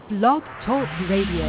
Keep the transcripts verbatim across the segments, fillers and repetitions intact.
Blog Talk Radio.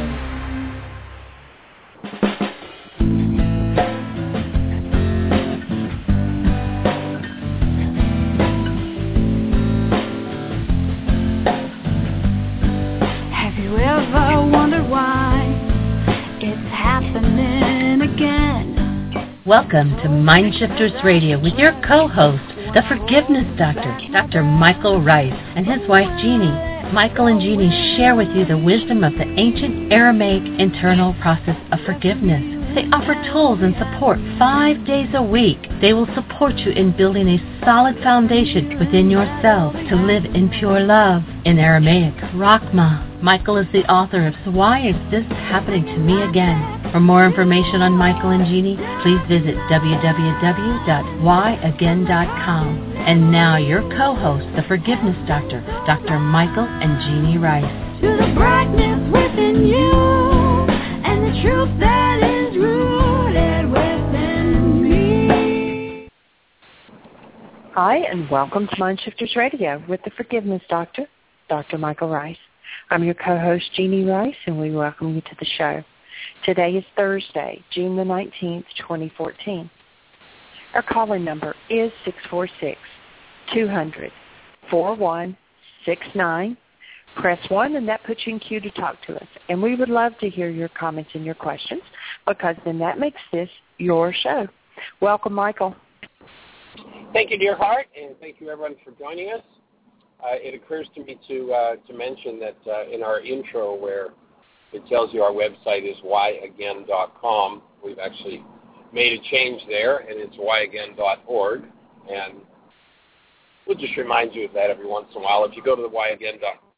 Welcome to Mindshifters Radio with your co-host, the Forgiveness Doctor, Doctor Michael Rice, and his wife Jeannie. Michael and Jeannie share with you the wisdom of the ancient Aramaic internal process of forgiveness. They offer tools and support five days a week. They will support you in building a solid foundation within yourself to live in pure love. In Aramaic, Rachma. Michael is the author of So Why Is This Happening to Me Again? For more information on Michael and Jeannie, please visit w w w dot why again dot com. And now your co-host, the Forgiveness Doctor, Doctor Michael and Jeannie Rice. To the brightness within you and the truth that is rooted within me. Hi, and welcome to Mindshifters Radio with the Forgiveness Doctor, Doctor Michael Rice. I'm your co-host, Jeannie Rice, and we welcome you to the show. Today is Thursday, June the nineteenth, twenty fourteen. Our calling number is six four six, two hundred, four one six nine. Press one, and that puts you in queue to talk to us. And we would love to hear your comments and your questions, because then that makes this your show. Welcome, Michael. Thank you, dear heart, and thank you, everyone, for joining us. Uh, it occurs to me to uh, to mention that uh, in our intro, where it tells you our website is why again dot com, we've actually made a change there, and it's why again dot org. And we'll just remind you of that every once in a while. If you go to the why again dot com,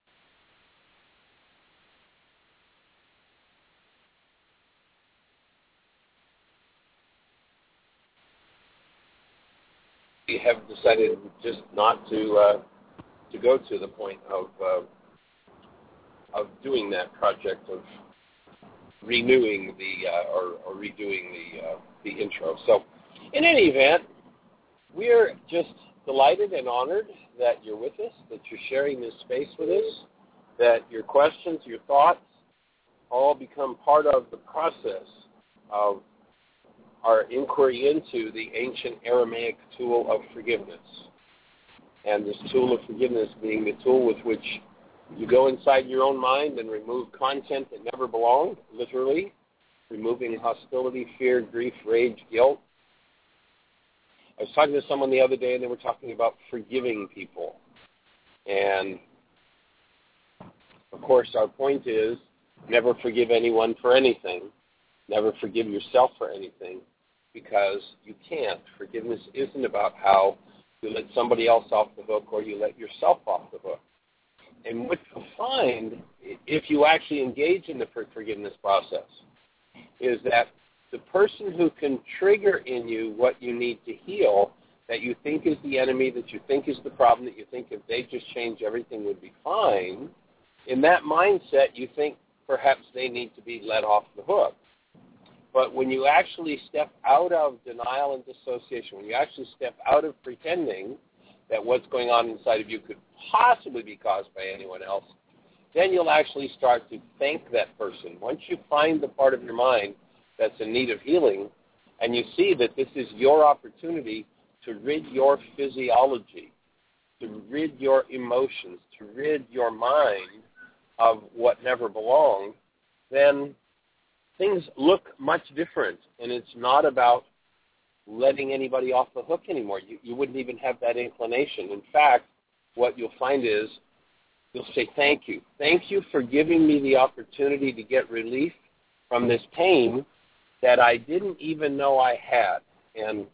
we have decided just not to uh, to go to the point of uh, of doing that project of renewing the uh, or, or redoing the uh, the intro. So, in any event, we're just delighted and honored that you're with us, that you're sharing this space with us, that your questions, your thoughts, all become part of the process of our inquiry into the ancient Aramaic tool of forgiveness. And this tool of forgiveness being the tool with which you go inside your own mind and remove content that never belonged, literally, removing hostility, fear, grief, rage, guilt. I was talking to someone the other day, and they were talking about forgiving people. And, of course, our point is never forgive anyone for anything. Never forgive yourself for anything, because you can't. Forgiveness isn't about how you let somebody else off the hook or you let yourself off the hook. And what you'll find, if you actually engage in the forgiveness process, is that the person who can trigger in you what you need to heal, that you think is the enemy, that you think is the problem, that you think if they just change everything would be fine, in that mindset you think perhaps they need to be let off the hook. But when you actually step out of denial and dissociation, when you actually step out of pretending that what's going on inside of you could possibly be caused by anyone else, then you'll actually start to thank that person. Once you find the part of your mind that's in need of healing, and you see that this is your opportunity to rid your physiology, to rid your emotions, to rid your mind of what never belonged, then things look much different, and it's not about letting anybody off the hook anymore. You, you wouldn't even have that inclination. In fact, what you'll find is you'll say, thank you. Thank you for giving me the opportunity to get relief from this pain that I didn't even know I had. And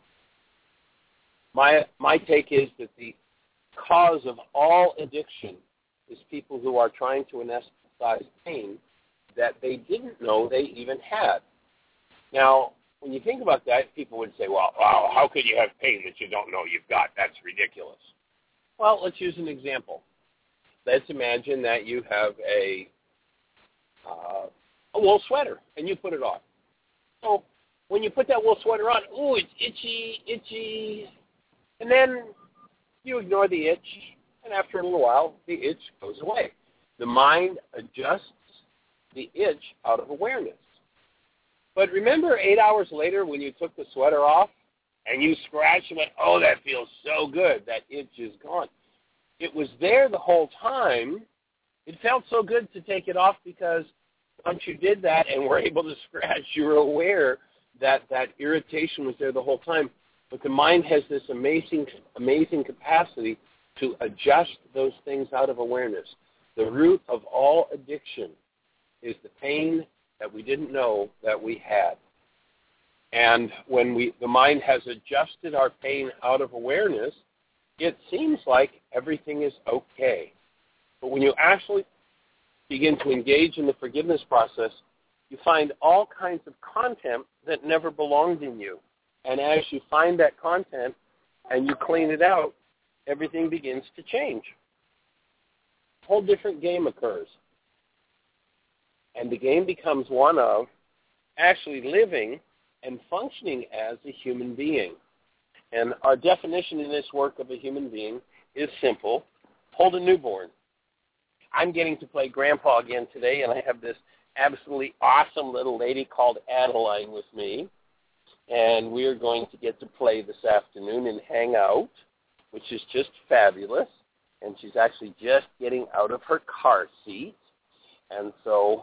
my my take is that the cause of all addiction is people who are trying to anesthetize pain that they didn't know they even had. Now, when you think about that, people would say, well, wow, how could you have pain that you don't know you've got? That's ridiculous. Well, let's use an example. Let's imagine that you have a, uh, a wool sweater, and you put it on. So when you put that wool sweater on, ooh, it's itchy, itchy, and then you ignore the itch, and after a little while, the itch goes away. The mind adjusts the itch out of awareness. But remember eight hours later when you took the sweater off and you scratched and went, oh, that feels so good, that itch is gone. It was there the whole time. It felt so good to take it off because once you did that and were able to scratch, you were aware that that irritation was there the whole time. But the mind has this amazing, amazing capacity to adjust those things out of awareness. The root of all addiction is the pain that we didn't know that we had. And when we, the mind has adjusted our pain out of awareness, it seems like everything is okay. But when you actually begin to engage in the forgiveness process, you find all kinds of content that never belonged in you. And as you find that content and you clean it out, everything begins to change. A whole different game occurs. And the game becomes one of actually living and functioning as a human being. And our definition in this work of a human being is simple. Hold a newborn. I'm getting to play grandpa again today, and I have this absolutely awesome little lady called Adeline with me. And we are going to get to play this afternoon and hang out, which is just fabulous. And she's actually just getting out of her car seat. And so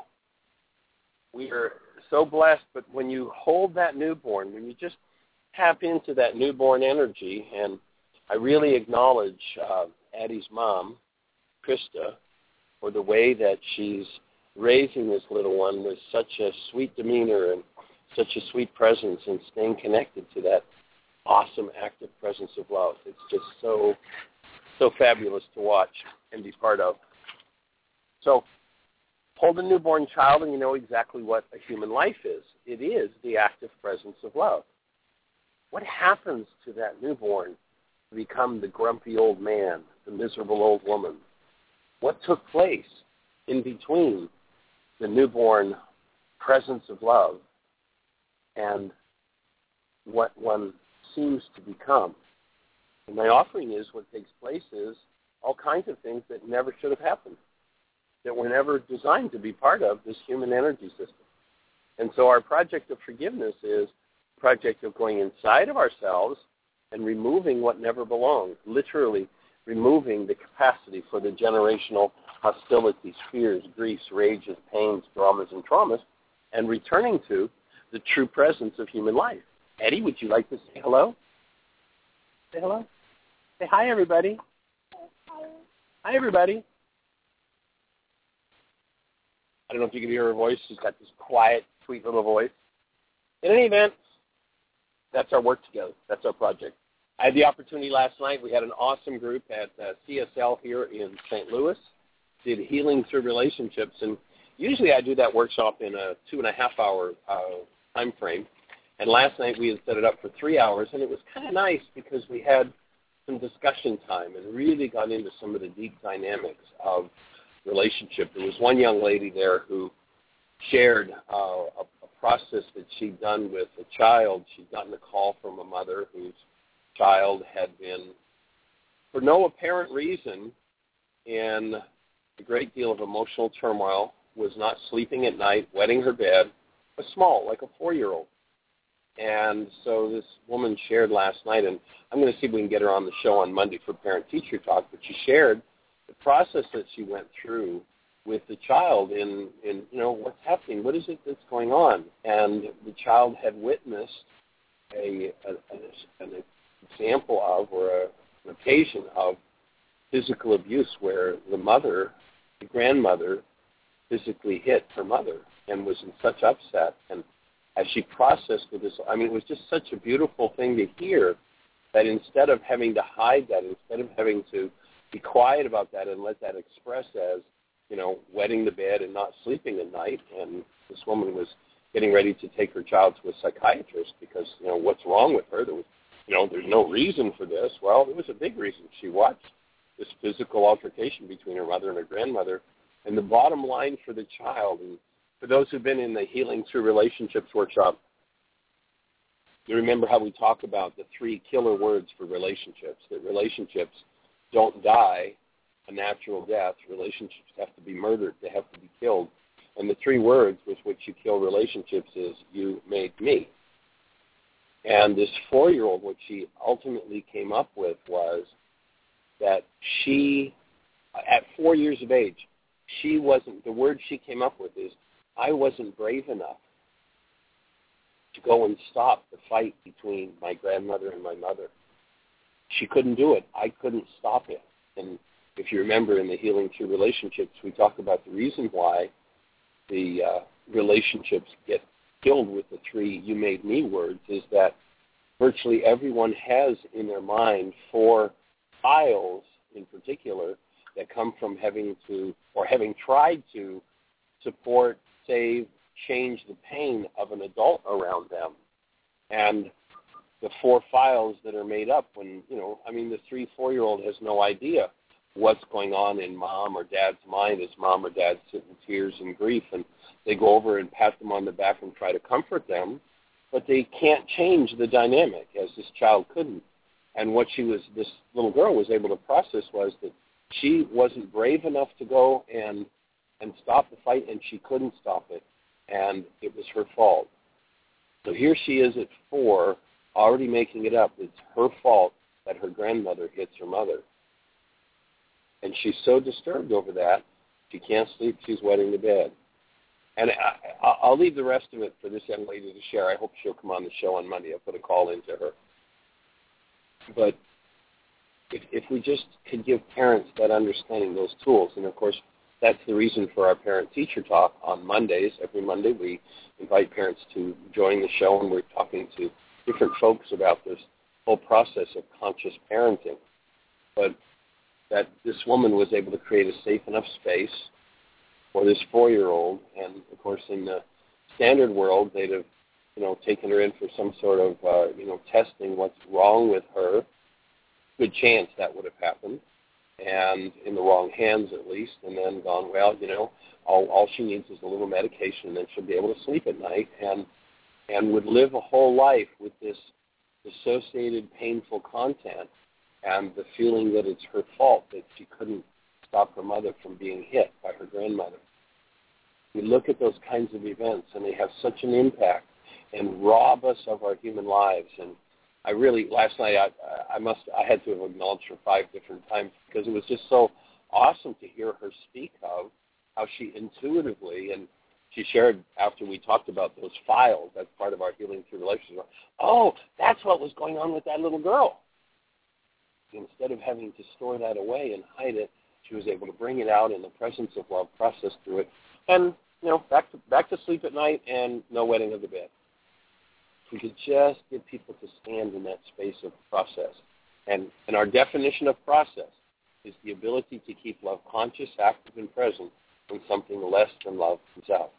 we are so blessed. But when you hold that newborn, when you just tap into that newborn energy, and I really acknowledge uh, Addie's mom, Krista, for the way that she's raising this little one with such a sweet demeanor and such a sweet presence and staying connected to that awesome active presence of love. It's just so, so fabulous to watch and be part of. So hold a newborn child and you know exactly what a human life is. It is the active presence of love. What happens to that newborn to become the grumpy old man, the miserable old woman? What took place in between the newborn presence of love and what one seems to become? And my offering is what takes place is all kinds of things that never should have happened, that were never designed to be part of this human energy system. And so our project of forgiveness is a project of going inside of ourselves and removing what never belonged, literally removing the capacity for the generational hostilities, fears, griefs, rages, pains, dramas, and traumas, and returning to the true presence of human life. Eddie, would you like to say hello? Say hello. Say hi, everybody. Hi, everybody. I don't know if you can hear her voice. She's got this quiet, sweet little voice. In any event, that's our work together. That's our project. I had the opportunity last night. We had an awesome group at uh, C S L here in Saint Louis, did Healing Through Relationships. And usually I do that workshop in a two and a half hour uh, time frame. And last night we had set it up for three hours, and it was kind of nice because we had some discussion time and really got into some of the deep dynamics of relationship. There was one young lady there who shared uh, a, a process that she'd done with a child. She'd gotten a call from a mother whose child had been, for no apparent reason, in a great deal of emotional turmoil, was not sleeping at night, wetting her bed, was small, like a four-year-old. And so this woman shared last night, and I'm going to see if we can get her on the show on Monday for parent-teacher talk, but she shared the process that she went through with the child in, in, you know, what's happening, what is it that's going on? And the child had witnessed a, a, a an example of, or a, an occasion of physical abuse where the mother, the grandmother, physically hit her mother and was in such upset. And as she processed with this, I mean, it was just such a beautiful thing to hear that instead of having to hide that, instead of having to be quiet about that and let that express as, you know, wetting the bed and not sleeping at night, and this woman was getting ready to take her child to a psychiatrist because, you know, what's wrong with her? There was, you know, there's no reason for this. Well, there was a big reason. She watched this physical altercation between her mother and her grandmother, and the bottom line for the child, and for those who've been in the Healing Through Relationships workshop, you remember how we talk about the three killer words for relationships, that relationships don't die a natural death. Relationships have to be murdered. They have to be killed. And the three words with which you kill relationships is, you made me. And this four-year-old, what she ultimately came up with was that she, at four years of age, she wasn't, the word she came up with is, I wasn't brave enough to go and stop the fight between my grandmother and my mother. She couldn't do it. I couldn't stop it. And if you remember in the Healing Through Relationships, we talk about the reason why the uh, relationships get killed with the three you made me words is that virtually everyone has in their mind four files in particular that come from having to, or having tried to support, save, change the pain of an adult around them. And the four files that are made up when, you know, I mean, the three, four-year-old has no idea what's going on in mom or dad's mind as mom or dad sit in tears and grief, and they go over and pat them on the back and try to comfort them, but they can't change the dynamic, as this child couldn't. And what she was, this little girl was able to process was that she wasn't brave enough to go and and stop the fight, and she couldn't stop it, and it was her fault. So here she is at four, already making it up. It's her fault that her grandmother hits her mother. And she's so disturbed over that, she can't sleep, she's wetting the bed. And I, I'll leave the rest of it for this young lady to share. I hope she'll come on the show on Monday. I'll put a call into her. But if, if we just could give parents that understanding, those tools, and of course, that's the reason for our parent-teacher talk on Mondays. Every Monday we invite parents to join the show, and we're talking to different folks about this whole process of conscious parenting. But that this woman was able to create a safe enough space for this four-year-old, and of course in the standard world they'd have, you know, taken her in for some sort of, uh, you know, testing what's wrong with her. Good chance that would have happened, and in the wrong hands at least, and then gone, well, you know, all, all she needs is a little medication, and then she'll be able to sleep at night, and and would live a whole life with this associated painful content and the feeling that it's her fault that she couldn't stop her mother from being hit by her grandmother. We look at those kinds of events, and they have such an impact and rob us of our human lives. And I really, last night, I, I must, I had to have acknowledged her five different times because it was just so awesome to hear her speak of how she intuitively, and she shared after we talked about those files, that's part of our Healing Through Relationships. Oh, that's what was going on with that little girl. Instead of having to store that away and hide it, she was able to bring it out in the presence of love, process through it, and, you know, back to back to sleep at night and no wetting of the bed. We could just get people to stand in that space of process. And, and our definition of process is the ability to keep love conscious, active, and present when something less than love comes out.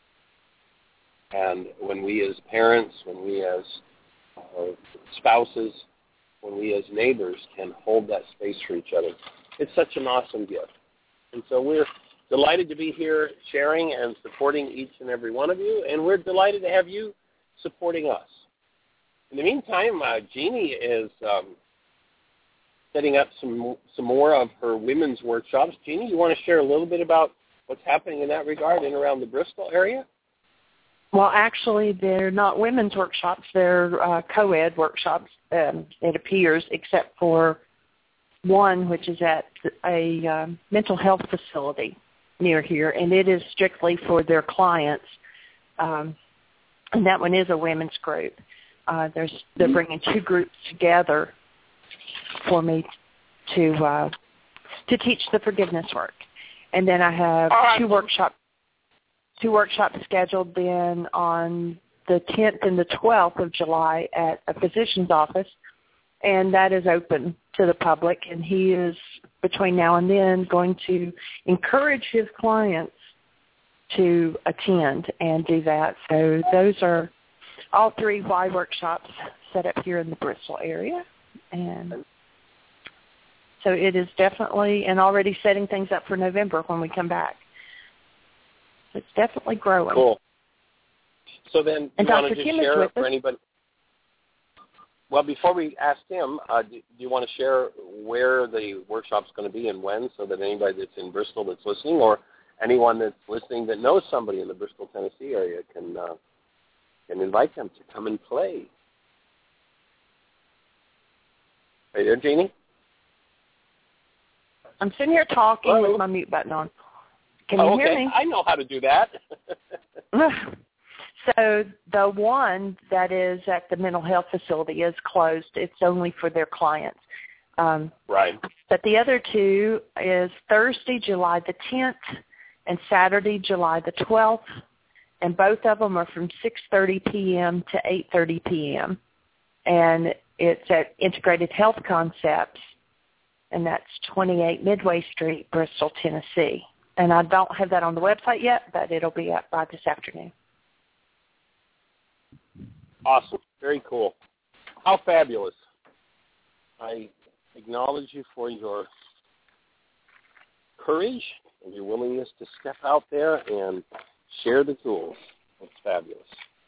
And when we as parents, when we as uh, spouses, when we as neighbors can hold that space for each other, it's such an awesome gift. And so we're delighted to be here sharing and supporting each and every one of you, and we're delighted to have you supporting us. In the meantime, uh, Jeannie is um, setting up some some more of her women's workshops. Jeannie, you want to share a little bit about what's happening in that regard in around the Bristol area? Well, actually, they're not women's workshops. They're uh, co-ed workshops, um, it appears, except for one, which is at a um, mental health facility near here, and it is strictly for their clients. Um, and that one is a women's group. Uh, there's they're bringing two groups together for me to uh, to teach the forgiveness work. And then I have two workshops two workshops scheduled then on the tenth and the twelfth of July at a physician's office, and that is open to the public, and he is, between now and then, going to encourage his clients to attend and do that. So those are all three Y workshops set up here in the Bristol area, and so it is definitely, and already setting things up for November when we come back. It's definitely growing. Cool. So then, and you want Doctor to just Kim share is for with anybody? Well, before we ask him, uh, do, do you want to share where the workshop's going to be and when, so that anybody that's in Bristol that's listening, or anyone that's listening that knows somebody in the Bristol, Tennessee area can uh, can invite them to come and play. Are you there, Jeannie? I'm sitting here talking Hello? with my mute button on. Can oh, you hear okay. me? I know how to do that. So the one that is at the mental health facility is closed. It's only for their clients. Um, right. But the other two is Thursday, July the tenth, and Saturday, July the twelfth, and both of them are from six thirty p.m. to eight thirty p.m., and it's at Integrated Health Concepts, and that's twenty-eight Midway Street, Bristol, Tennessee. And I don't have that on the website yet, but it'll be up by this afternoon. Awesome. Very cool. How fabulous. I acknowledge you for your courage and your willingness to step out there and share the tools. That's fabulous.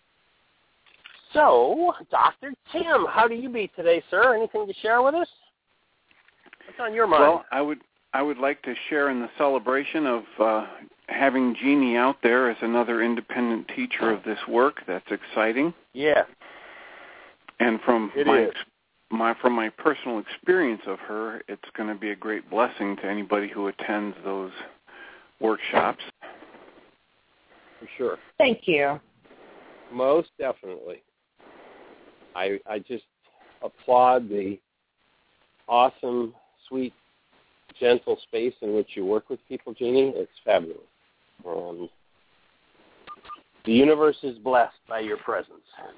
So, Doctor Tim, how do you be today, sir? Anything to share with us? What's on your mind? Well, I would I would like to share in the celebration of uh, having Jeannie out there as another independent teacher of this work. That's exciting. Yeah. And from it my is. my from my personal experience of her, it's going to be a great blessing to anybody who attends those workshops. For sure. Thank you. Most definitely. I I just applaud the awesome, sweet, gentle space in which you work with people, Jeannie. It's fabulous. Um, the universe is blessed by your presence.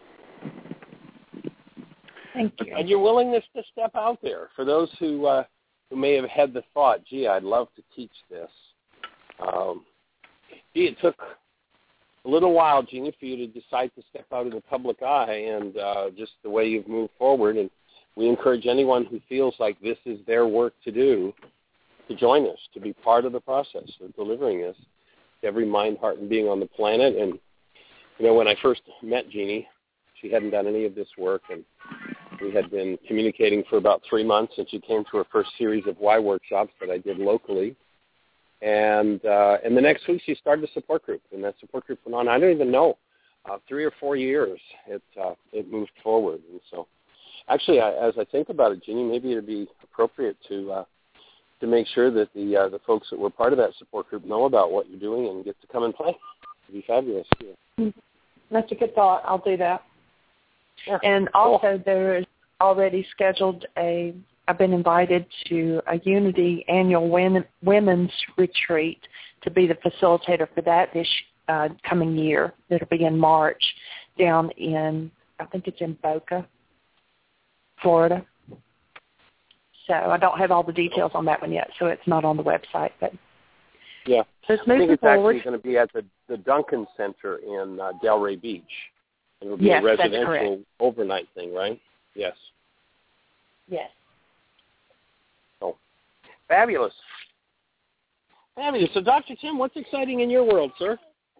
Thank you. And your willingness to step out there. For those who uh, who may have had the thought, gee, I'd love to teach this. Um, gee, it took a little while, Jeannie, for you to decide to step out of the public eye, and uh, just the way you've moved forward. And we encourage anyone who feels like this is their work to do to join us, to be part of the process of delivering this to every mind, heart, and being on the planet. And, you know, when I first met Jeannie, she hadn't done any of this work, and we had been communicating for about three months, and she came to her first series of Y workshops that I did locally. And uh, and the next week she started a support group, and that support group went on, I don't even know, uh, three or four years it uh, it moved forward. And so actually, I, as I think about it, Jeannie, maybe it would be appropriate to uh, to make sure that the uh, the folks that were part of that support group know about what you're doing and get to come and play. It would be fabulous. Yeah. That's a good thought. I'll do that. Yeah. And also there is already scheduled a, I've been invited to a Unity annual women, women's retreat to be the facilitator for that this uh, coming year. It'll be in March down in, I think it's in Boca, Florida. So I don't have all the details on that one yet, so it's not on the website. But yeah, so it's I think moving it's forward. actually going to be at the, the Duncan Center in uh, Delray Beach. It'll be Yes, a that's residential correct. overnight thing, right? Yes. Yes. Oh, fabulous. Fabulous. So, Doctor Tim, what's exciting in your world, sir?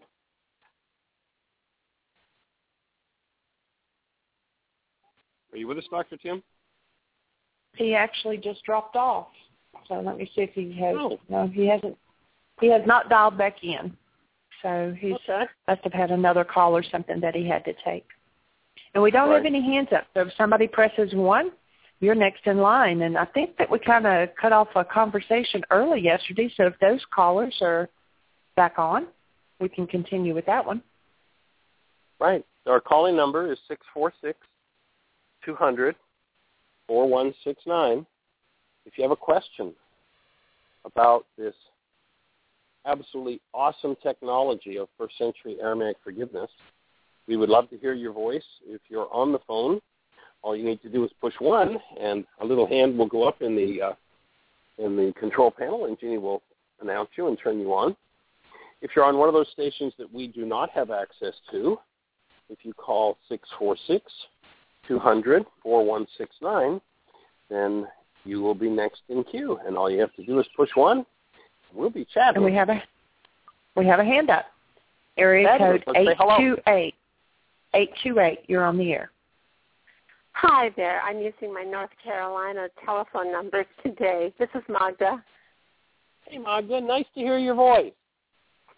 Are you with us, Doctor Tim? He actually just dropped off. So let me see if he has. Oh. No, he hasn't. He has not dialed back in. So he Okay. must have had another call or something that he had to take. And we don't Right. have any hands up. So if somebody presses one, you're next in line. And I think that we kind of cut off a conversation early yesterday. So if those callers are back on, we can continue with that one. Right. Our calling number is six four six, two hundred, four one six nine. If you have a question about this absolutely awesome technology of first century Aramaic forgiveness, we would love to hear your voice. If you're on the phone, all you need to do is push one, and a little hand will go up in the uh, in the control panel, and Jeannie will announce you and turn you on. If you're on one of those stations that we do not have access to, if you call six four six, two hundred, four one six nine, then you will be next in queue, and all you have to do is push one. We'll be chatting. And we have a we have a hand up. Area Fabulous. code Let's say eight hello. two eight. eight two eight. You're on the air. Hi there. I'm using my North Carolina telephone number today. This is Magda. Hey, Magda. Nice to hear your voice.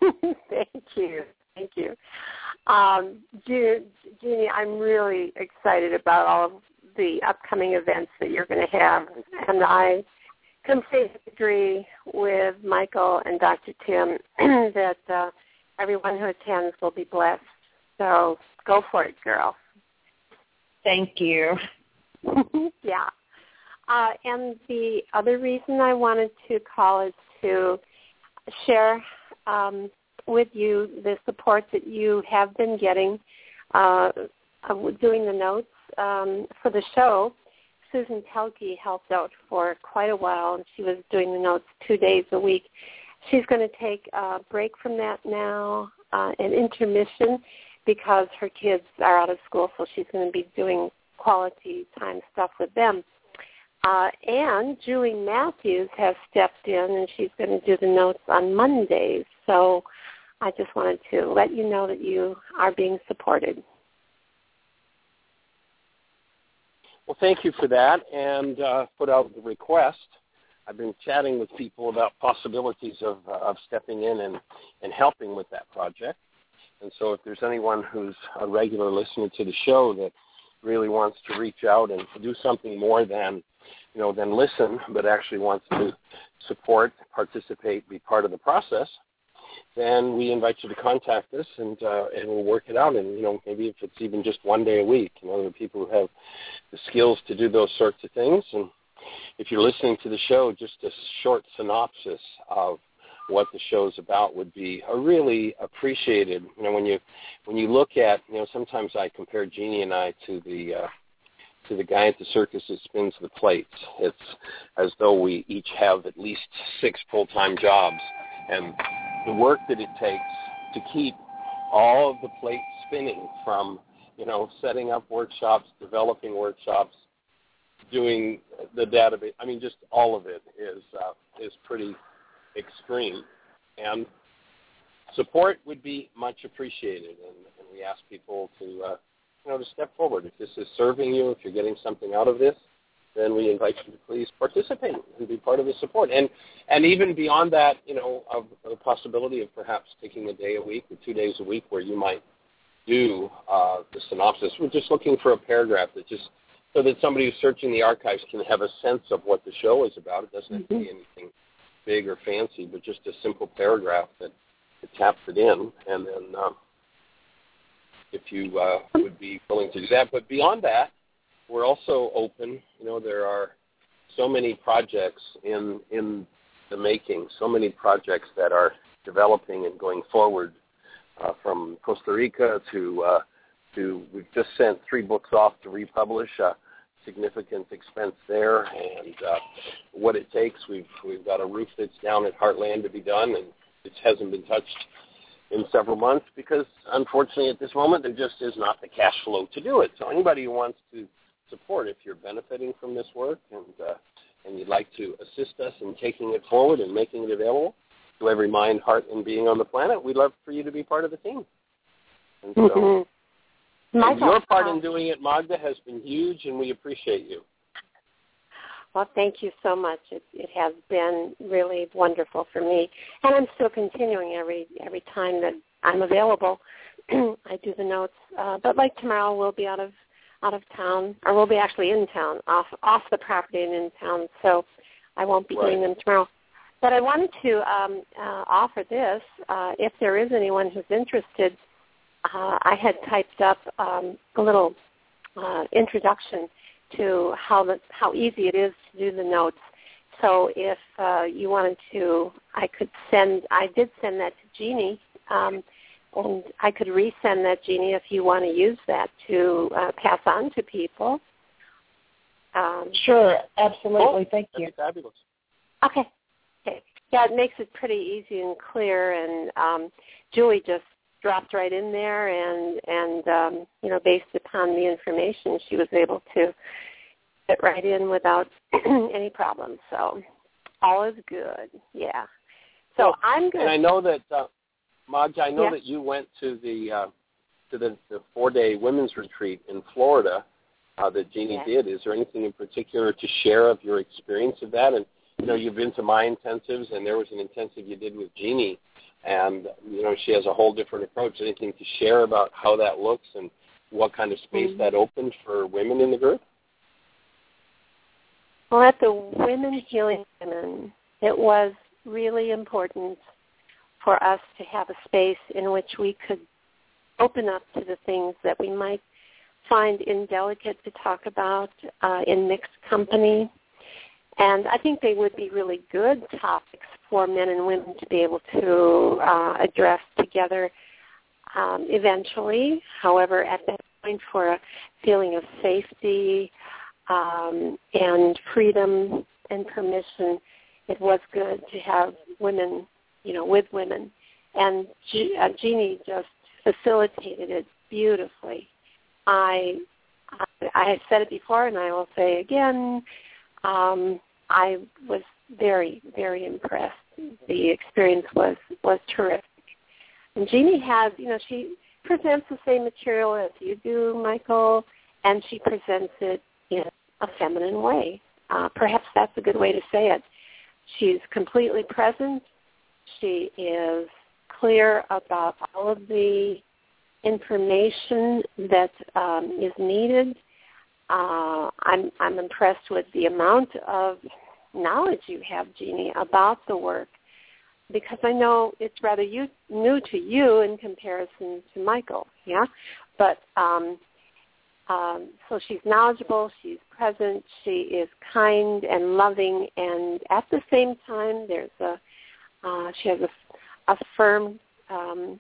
Thank you. Thank you. Um, Jeannie, I'm really excited about all of the upcoming events that you're going to have, and I completely agree with Michael and Doctor Tim that uh, everyone who attends will be blessed. So go for it, girl. Thank you. Yeah. Uh, and the other reason I wanted to call is to share um, with you the support that you have been getting uh, doing the notes um, for the show. Susan Telke helped out for quite a while, and she was doing the notes two days a week. She's going to take a break from that now, uh, an intermission, because her kids are out of school, so she's going to be doing quality time stuff with them. Uh, and Julie Matthews has stepped in, and she's going to do the notes on Mondays. So I just wanted to let you know that you are being supported. Well, thank you for that, and uh, put out the request. I've been chatting with people about possibilities of, uh, of stepping in and, and helping with that project. And so if there's anyone who's a regular listener to the show that really wants to reach out and do something more than, you know, than listen, but actually wants to support, participate, be part of the process, then we invite you to contact us, and uh, and we'll work it out. And, you know, maybe if it's even just one day a week, you know, there are people who have the skills to do those sorts of things. And if you're listening to the show, just a short synopsis of what the show's about would be a really appreciated. You know, when you when you look at, you know, sometimes I compare Jeannie and I to the uh, to the guy at the circus that spins the plates. It's as though we each have at least six full-time jobs, and the work that it takes to keep all of the plates spinning, from, you know, setting up workshops, developing workshops, doing the database. I mean, just all of it is uh, is pretty extreme, and support would be much appreciated. And, and we ask people to, uh, you know, to step forward. If this is serving you, if you're getting something out of this, then we invite you to please participate and be part of the support. And and even beyond that, you know, of, of the possibility of perhaps taking a day a week or two days a week where you might do uh, the synopsis. We're just looking for a paragraph that just, so that somebody who's searching the archives can have a sense of what the show is about. It doesn't have to be anything big or fancy, but just a simple paragraph that, that taps it in. And then uh, if you uh, would be willing to do that. But beyond that, we're also open. You know, there are so many projects in in the making, so many projects that are developing and going forward, uh, from Costa Rica to, uh, to we've just sent three books off to republish, uh, significant expense there, and uh, what it takes. We've, we've got a roof that's down at Heartland to be done, and it hasn't been touched in several months because, unfortunately, at this moment, there just is not the cash flow to do it. So anybody who wants to support, if you're benefiting from this work and uh, and you'd like to assist us in taking it forward and making it available to every mind, heart, and being on the planet, we'd love for you to be part of the team. And so mm-hmm. and your part in doing it, Magda, has been huge, and we appreciate you. Well, thank you so much. It, it has been really wonderful for me, and I'm still continuing every every time that I'm available. I do the notes, uh, but like tomorrow, we'll be out of out of town, or we'll be actually in town, off off the property and in town, so I won't be right. doing them tomorrow. But I wanted to um, uh, offer this, uh, if there is anyone who's interested. Uh, I had typed up um, a little uh, introduction to how the, how easy it is to do the notes. So if uh, you wanted to, I could send, I did send that to Jeannie, um, and I could resend that, Jeannie, if you want to use that to uh, pass on to people. Um, sure, absolutely. Oh, Thank you. Fabulous. Okay. Okay. Yeah, it makes it pretty easy and clear, and um, Julie just dropped right in there, and, and um, you know, based upon the information, she was able to fit right in without any problems. So all is good. Yeah. So well, I'm going. And I know that. Uh, Magda, I know yeah. that you went to the uh, to the, the four-day women's retreat in Florida uh, that Jeannie yeah. did. Is there anything in particular to share of your experience of that? And you know, you've been to my intensives, and there was an intensive you did with Jeannie and you know she has a whole different approach. Anything to share about how that looks and what kind of space mm-hmm. that opened for women in the group? Well, at the Women Healing Women, it was really important for us to have a space in which we could open up to the things that we might find indelicate to talk about uh, in mixed company. And I think they would be really good topics for men and women to be able to uh, address together um, eventually. However, at that point, for a feeling of safety um, and freedom and permission, it was good to have women, you know, with women. And G- uh, Jeannie just facilitated it beautifully. I, I I have said it before, and I will say again, um, I was very, very impressed. The experience was, was terrific. And Jeannie has, you know, she presents the same material as you do, Michael, and she presents it in a feminine way. Uh, perhaps that's a good way to say it. She's completely present. She is clear about all of the information that um, is needed. Uh, I'm, I'm impressed with the amount of knowledge you have, Jeannie, about the work, because I know it's rather you, new to you in comparison to Michael, yeah? But um, um, so she's knowledgeable, she's present, she is kind and loving, and at the same time, there's a uh, she has a, a firm um,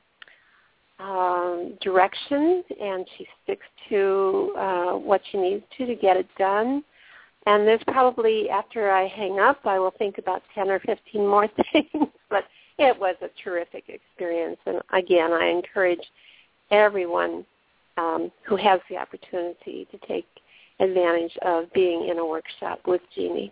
um, direction, and she sticks to uh, what she needs to to get it done. And there's probably, after I hang up, I will think about ten or fifteen more things. But it was a terrific experience. And again, I encourage everyone um, who has the opportunity to take advantage of being in a workshop with Jeannie.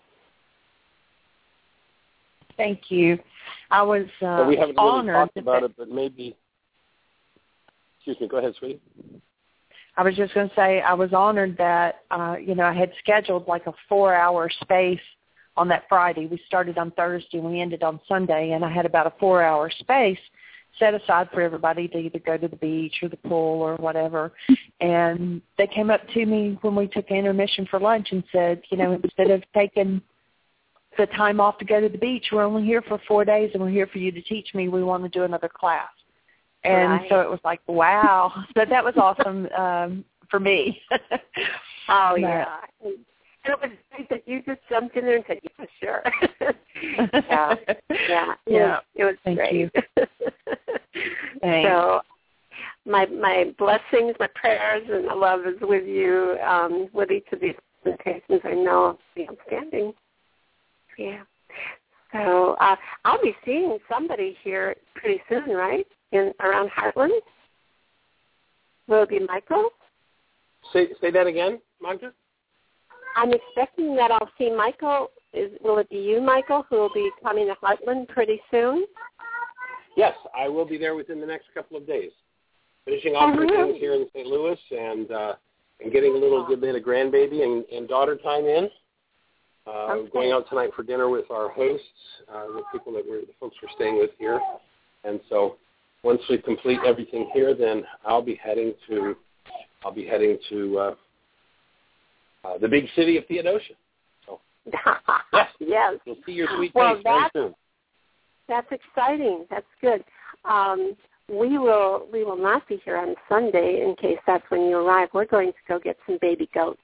Thank you. I was uh, well, we haven't really honored talked about it, but maybe. Excuse me. Go ahead, sweetie. I was just going to say I was honored that, uh, you know, I had scheduled like a four-hour space on that Friday. We started on Thursday and we ended on Sunday, and I had about a four-hour space set aside for everybody to either go to the beach or the pool or whatever. And they came up to me when we took intermission for lunch and said, you know, instead of taking the time off to go to the beach, we're only here for four days and we're here for you to teach me. We want to do another class. And right. so it was like, wow. So that was awesome um, for me. Oh, yeah. And it was great that you just jumped in there and said, yeah, sure. yeah. Yeah. It yeah. was, it was Thank great. you. Thanks. So my my blessings, my prayers, and my love is with you um, with each of these presentations. I know it'll be outstanding. Yeah. So uh, I'll be seeing somebody here pretty soon, right? In around Heartland. Will it be Michael? Say say that again, Magda? I'm expecting that I'll see Michael. Is will it be you, Michael, who will be coming to Heartland pretty soon? Yes, I will be there within the next couple of days. Finishing off my things here in Saint Louis and uh, and getting a little good bit of grandbaby and, and daughter time in. Uh, okay. Going out tonight for dinner with our hosts, uh, the people that we're the folks we're staying with here, and so once we complete everything here, then I'll be heading to I'll be heading to uh, uh, the big city of Theodosia. So yes, yes, you'll see your sweet well, face very soon. That's exciting. That's good. Um, we will we will not be here on Sunday in case that's when you arrive. We're going to go get some baby goats.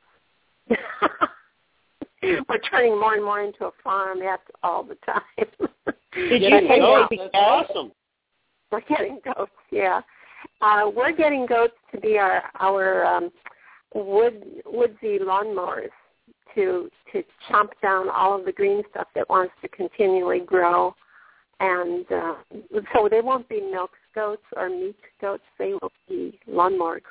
We're turning more and more into a farm all the time. Did you Getting say goats, baby that's goats? awesome. We're getting goats, yeah. Uh, we're getting goats to be our our um, wood woodsy lawnmowers to to chomp down all of the green stuff that wants to continually grow, and uh, so they won't be milk goats or meat goats. They will be lawnmower.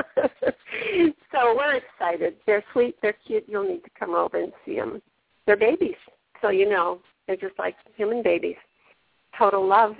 So we're excited. They're sweet. They're cute. You'll need to come over and see them. They're babies, so you know they're just like human babies. Total love.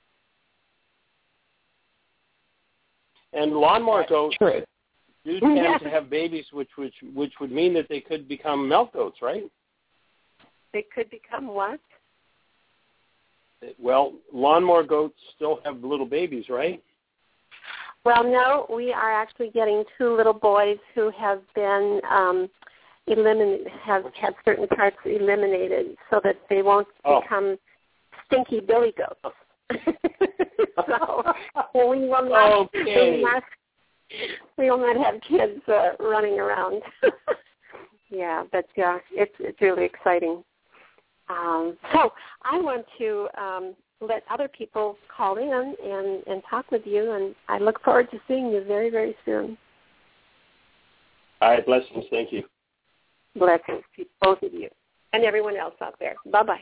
And lawnmower goats True. do tend Yes. to have babies, which which which would mean that they could become milk goats, right? They could become what? Well, lawnmower goats still have little babies, right? Well, no, we are actually getting two little boys who have been um, eliminated, have had certain parts eliminated so that they won't oh. become stinky billy goats. So we will not, okay. we will not, we will not have kids uh, running around. Yeah, but yeah, it's it's really exciting. Um, so I want to um, let other people call in and, and talk with you, and I look forward to seeing you very, very soon. All right, blessings. Thank you. Blessings to both of you and everyone else out there. Bye-bye.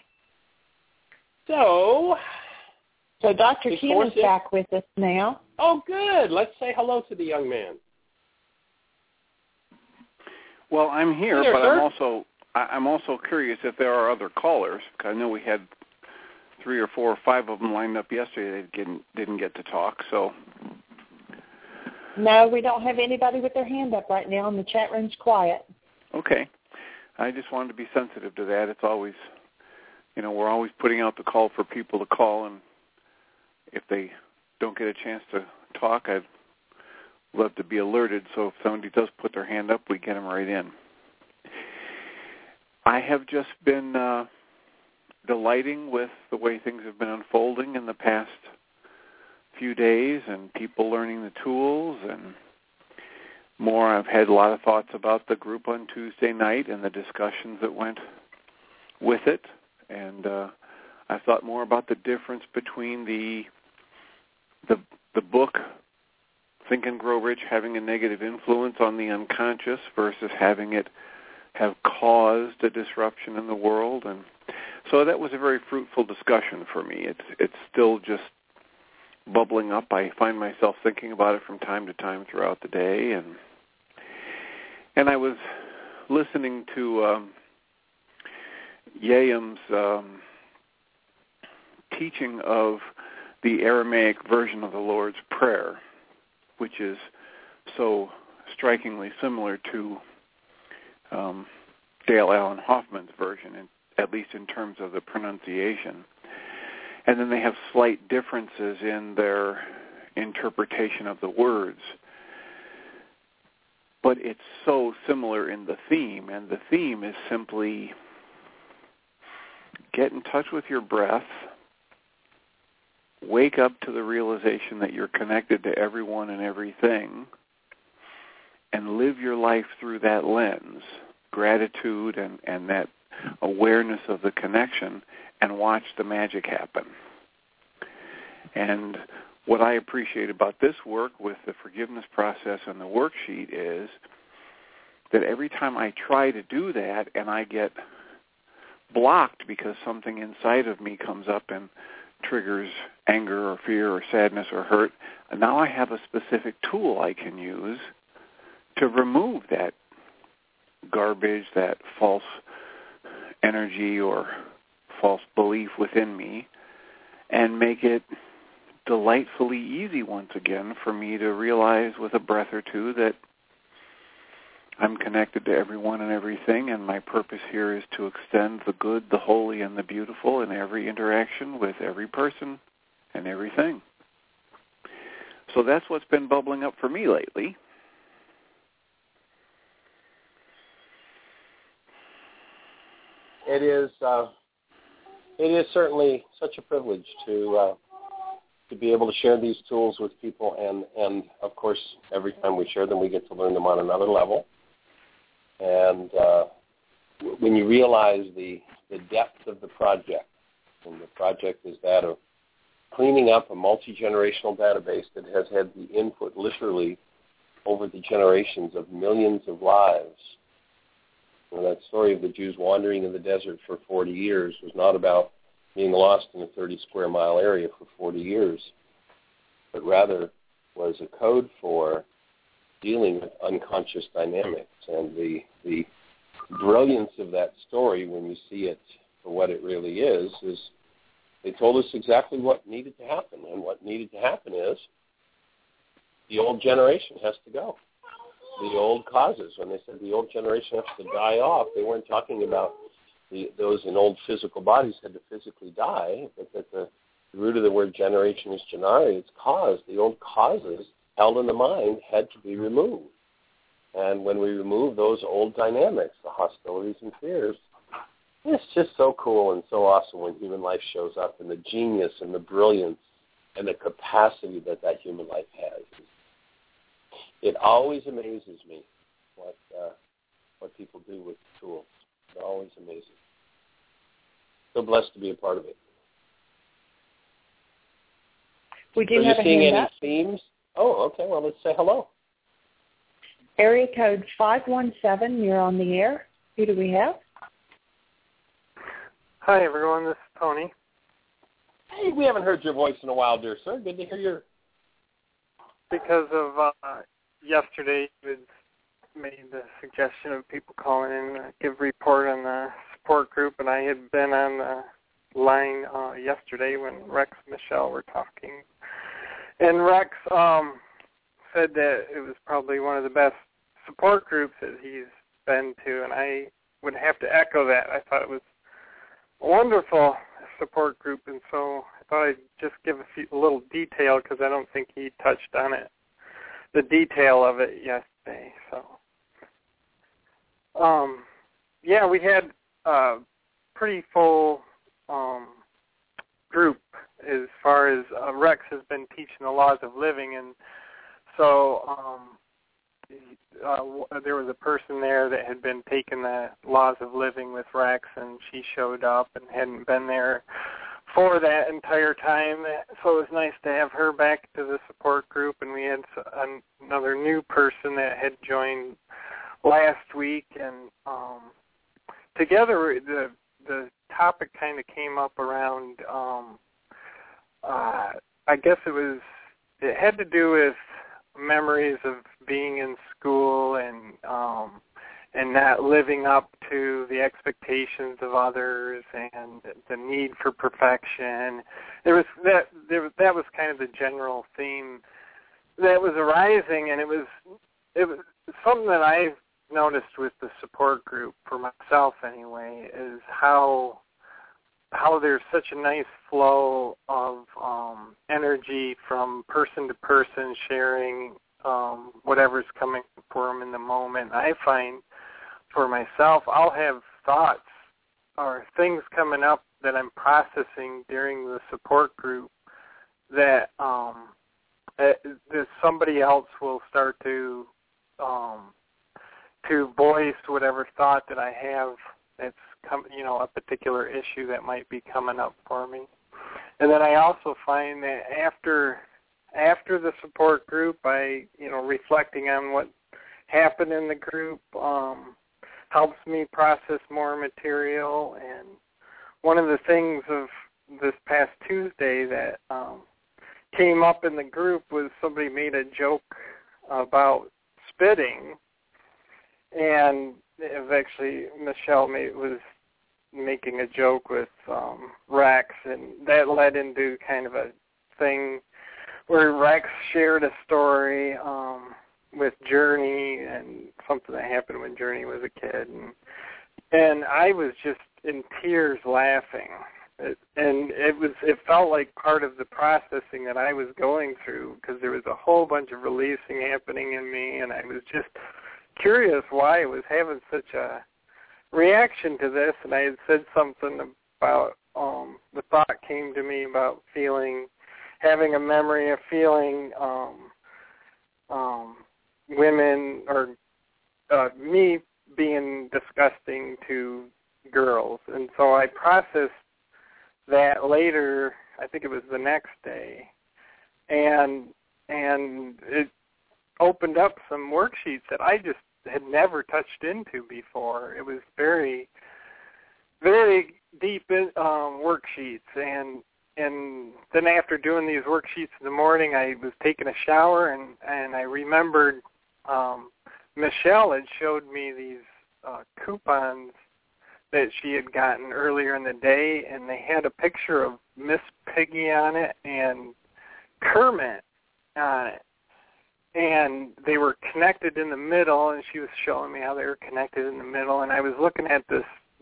So, so Doctor Kim is back with us now. Oh, good. Let's say hello to the young man. Well, I'm here, here but sir. I'm also I'm also curious if there are other callers. I know we had three or four or five of them lined up yesterday. They didn't didn't get to talk. So no, we don't have anybody with their hand up right now, and the chat room's quiet. Okay, I just wanted to be sensitive to that. It's always, you know, we're always putting out the call for people to call, and if they don't get a chance to talk, I'd love to be alerted, so if somebody does put their hand up, we get them right in. I have just been uh, delighting with the way things have been unfolding in the past few days and people learning the tools and more. I've had a lot of thoughts about the group on Tuesday night and the discussions that went with it, and uh, I've thought more about the difference between the the the book Think and Grow Rich having a negative influence on the unconscious versus having it have caused a disruption in the world. And so that was a very fruitful discussion for me. It's it's still just bubbling up. I find myself thinking about it from time to time throughout the day. And and I was listening to um, Yayam's um, teaching of the Aramaic version of the Lord's Prayer, which is so strikingly similar to um, Dale Allen Hoffman's version, in, at least in terms of the pronunciation. And then they have slight differences in their interpretation of the words. But it's so similar in the theme, and the theme is simply get in touch with your breath, wake up to the realization that you're connected to everyone and everything, and live your life through that lens, gratitude and, and that awareness of the connection, and watch the magic happen. And what I appreciate about this work with the forgiveness process and the worksheet is that every time I try to do that and I get blocked because something inside of me comes up and triggers anger or fear or sadness or hurt, and now I have a specific tool I can use to remove that garbage, that false energy or false belief within me, and make it delightfully easy once again for me to realize with a breath or two that I'm connected to everyone and everything, and my purpose here is to extend the good, the holy, and the beautiful in every interaction with every person and everything. So that's what's been bubbling up for me lately. It is. Uh, it is certainly such a privilege to uh, to be able to share these tools with people, and and of course, every time we share them, we get to learn them on another level. And uh, when you realize the, the depth of the project, and the project is that of cleaning up a multi-generational database that has had the input literally over the generations of millions of lives. You know, that story of the Jews wandering in the desert for forty years was not about being lost in a thirty square mile area for forty years, but rather was a code for dealing with unconscious dynamics. And the the brilliance of that story, when you see it for what it really is, is they told us exactly what needed to happen. And what needed to happen is the old generation has to go. The old causes. When they said the old generation has to die off, they weren't talking about the, those in old physical bodies had to physically die, but that the, the root of the word generation is genari, it's cause. The old causes held in the mind had to be removed. And when we remove those old dynamics, the hostilities and fears, it's just so cool and so awesome when human life shows up, and the genius and the brilliance and the capacity that that human life has. It always amazes me what uh, what people do with the tools. It always amazes me. So blessed to be a part of it. We do Are have you a seeing hand any up. themes? Oh, okay. Well, let's say hello. Area code five one seven, you're on the air. Who do we have? Hi, everyone. This is Tony. Hey, we haven't heard your voice in a while, dear sir. Good to hear your... Because of uh, yesterday, you had made the suggestion of people calling in to give a report on the support group, and I had been on the line uh, yesterday when Rex and Michelle were talking. And Rex um, said that it was probably one of the best support groups that he's been to, and I would have to echo that. I thought it was a wonderful support group, and so I thought I'd just give a, few, a little detail because I don't think he touched on it, the detail of it yesterday. So, um, yeah, we had a pretty full um, group as far as uh, Rex has been teaching the laws of living, and so um, uh, there was a person there that had been taking the laws of living with Rex, and she showed up and hadn't been there for that entire time. So it was nice to have her back to the support group, and we had another new person that had joined last week, and um, together the the topic kind of came up around, um, uh, I guess it was, it had to do with memories of being in school and um, and not living up to the expectations of others and the need for perfection. There was that there, that was kind of the general theme that was arising, and it was it was something that I've noticed with the support group for myself anyway is how how there's such a nice flow of um, energy from person to person sharing um, whatever's coming for them in the moment. I find for myself, I'll have thoughts or things coming up that I'm processing during the support group that, um, that somebody else will start to um, to voice whatever thought that I have that's come, you know, a particular issue that might be coming up for me. And then I also find that after after the support group, I, you know, reflecting on what happened in the group um, helps me process more material. And one of the things of this past Tuesday that um, came up in the group was somebody made a joke about spitting. And it was actually, Michelle made, was making a joke with um, Rex, and that led into kind of a thing where Rex shared a story um, with Journey and something that happened when Journey was a kid. And, and I was just in tears laughing. It, and it was it felt like part of the processing that I was going through because there was a whole bunch of releasing happening in me, and I was just curious why I was having such a reaction to this, and I had said something about, um, the thought came to me about feeling, having a memory of feeling um, um, women, or uh, me being disgusting to girls. And so I processed that later, I think it was the next day, and and it opened up some worksheets that I just had never touched into before. It was very, very deep in, um, worksheets, and and then after doing these worksheets in the morning, I was taking a shower, and, and I remembered um, Michelle had showed me these uh, coupons that she had gotten earlier in the day, and they had a picture of Miss Piggy on it and Kermit on it. And they were connected in the middle, and she was showing me how they were connected in the middle. And I was looking at this these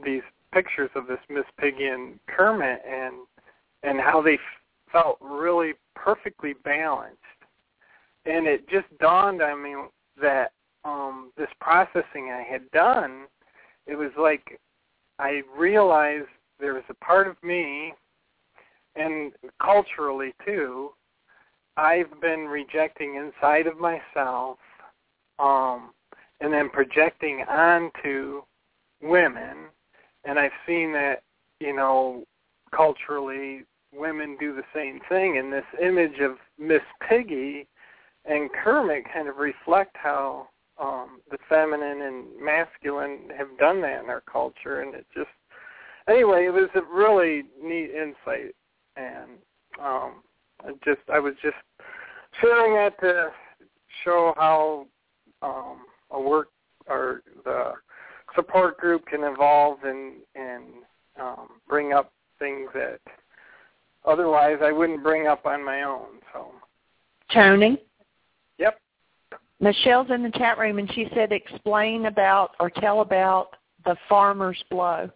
pictures of this Miss Piggy and Kermit, and and how they f- felt really perfectly balanced. And it just dawned on me that um, this processing I had done, it was like I realized there was a part of me, and culturally too, I've been rejecting inside of myself, um, and then projecting onto women. And I've seen that, you know, culturally, women do the same thing. And this image of Miss Piggy and Kermit kind of reflect how um, the feminine and masculine have done that in our culture. And it just, anyway, it was a really neat insight. And um, I just, I was just sharing that to show how um, a work or the support group can evolve and and um, bring up things that otherwise I wouldn't bring up on my own. So, Tony? Yep. Michelle's in the chat room, and she said explain about or tell about the farmer's blow.